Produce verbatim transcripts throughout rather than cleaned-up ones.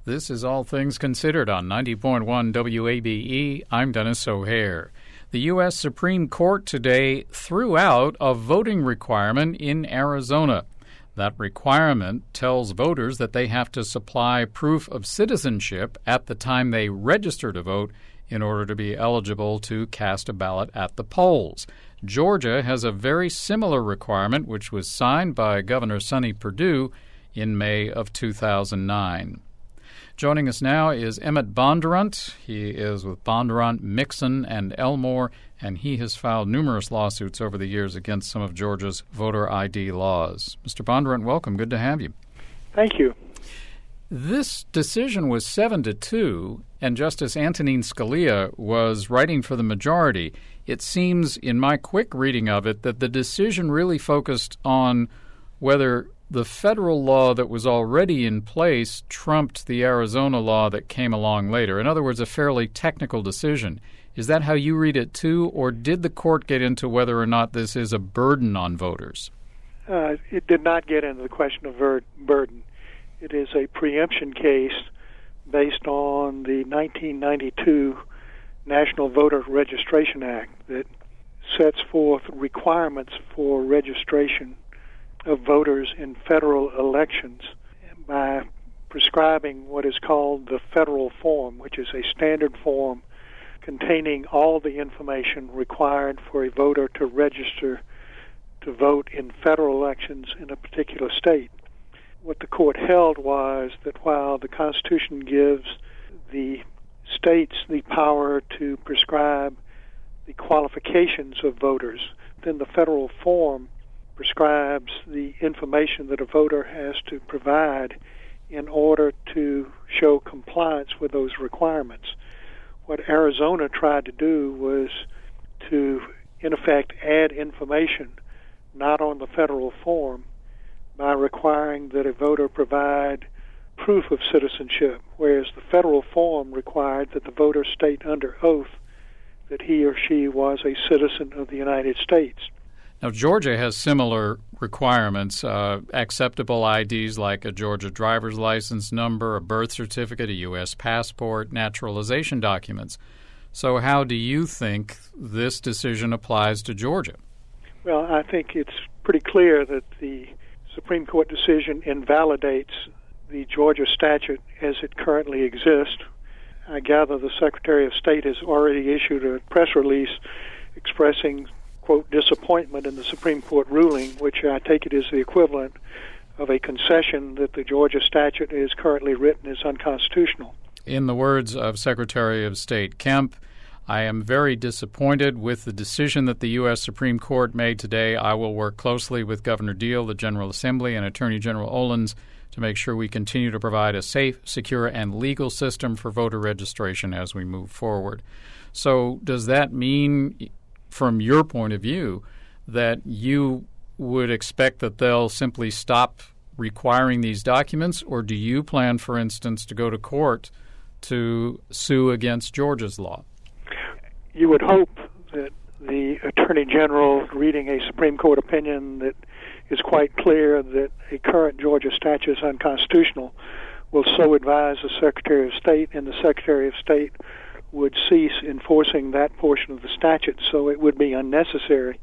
This is All Things Considered on ninety point one W A B E. I'm Dennis O'Hare. The U S Supreme Court today threw out a voting requirement in Arizona. That requirement tells voters that they have to supply proof of citizenship at the time they register to vote in order to be eligible to cast a ballot at the polls. Georgia has a very similar requirement, which was signed by Governor Sonny Perdue in May of two thousand nine. Joining us now is Emmett Bondurant. He is with Bondurant, Mixon, and Elmore, and he has filed numerous lawsuits over the years against some of Georgia's voter I D laws. Mister Bondurant, welcome. Good to have you. Thank you. This decision was seven to two, and Justice Antonin Scalia was writing for the majority. It seems, in my quick reading of it, that the decision really focused on whether the federal law that was already in place trumped the Arizona law that came along later. In other words, a fairly technical decision. Is that how you read it too, or did the court get into whether or not this is a burden on voters? Uh, it did not get into the question of ver- burden. It is a preemption case based on the nineteen ninety-two National Voter Registration Act that sets forth requirements for registration of voters in federal elections by prescribing what is called the federal form, which is a standard form containing all the information required for a voter to register to vote in federal elections in a particular state. What the court held was that while the Constitution gives the states the power to prescribe the qualifications of voters, then the federal form prescribes the information that a voter has to provide in order to show compliance with those requirements. What Arizona tried to do was to, in effect, add information not on the federal form by requiring that a voter provide proof of citizenship, whereas the federal form required that the voter state under oath that he or she was a citizen of the United States. Now, Georgia has similar requirements, uh, acceptable I Ds like a Georgia driver's license number, a birth certificate, a U S passport, naturalization documents. So how do you think this decision applies to Georgia? Well, I think it's pretty clear that the Supreme Court decision invalidates the Georgia statute as it currently exists. I gather the Secretary of State has already issued a press release expressing, quote, disappointment in the Supreme Court ruling, which I take it is the equivalent of a concession that the Georgia statute is currently written as unconstitutional. In the words of Secretary of State Kemp, I am very disappointed with the decision that the U S Supreme Court made today. I will work closely with Governor Deal, the General Assembly, and Attorney General Olens to make sure we continue to provide a safe, secure, and legal system for voter registration as we move forward. So does that mean, from your point of view, that you would expect that they'll simply stop requiring these documents, or do you plan, for instance, to go to court to sue against Georgia's law? You would hope that the Attorney General, reading a Supreme Court opinion that is quite clear that a current Georgia statute is unconstitutional, will so advise the Secretary of State, and the Secretary of State would cease enforcing that portion of the statute, so it would be unnecessary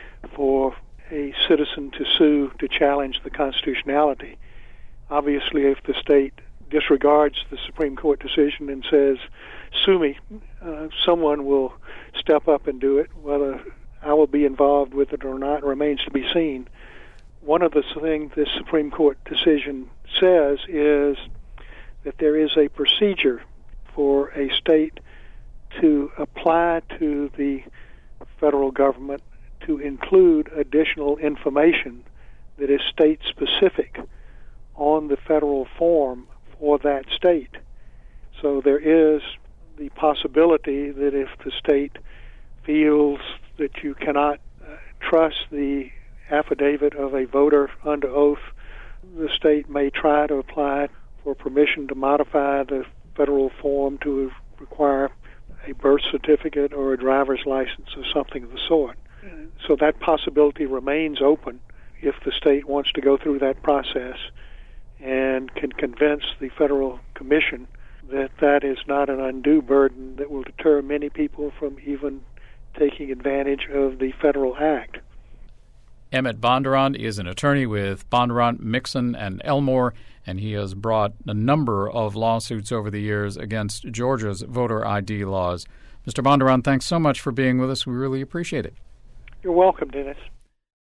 for a citizen to sue to challenge the constitutionality. Obviously, if the state disregards the Supreme Court decision and says, sue me, uh, someone will step up and do it. Whether I will be involved with it or not remains to be seen. One of the things this Supreme Court decision says is that there is a procedure for a state to apply to the federal government to include additional information that is state-specific on the federal form for that state. So there is the possibility that if the state feels that you cannot uh, trust the affidavit of a voter under oath, the state may try to apply for permission to modify the federal form to require a birth certificate or a driver's license or something of the sort. So that possibility remains open if the state wants to go through that process. and can convince the Federal Commission that that is not an undue burden that will deter many people from even taking advantage of the federal act. Emmett Bondurant is an attorney with Bondurant, Mixon, and Elmore, and he has brought a number of lawsuits over the years against Georgia's voter I D laws. Mister Bondurant, thanks so much for being with us. We really appreciate it. You're welcome, Dennis.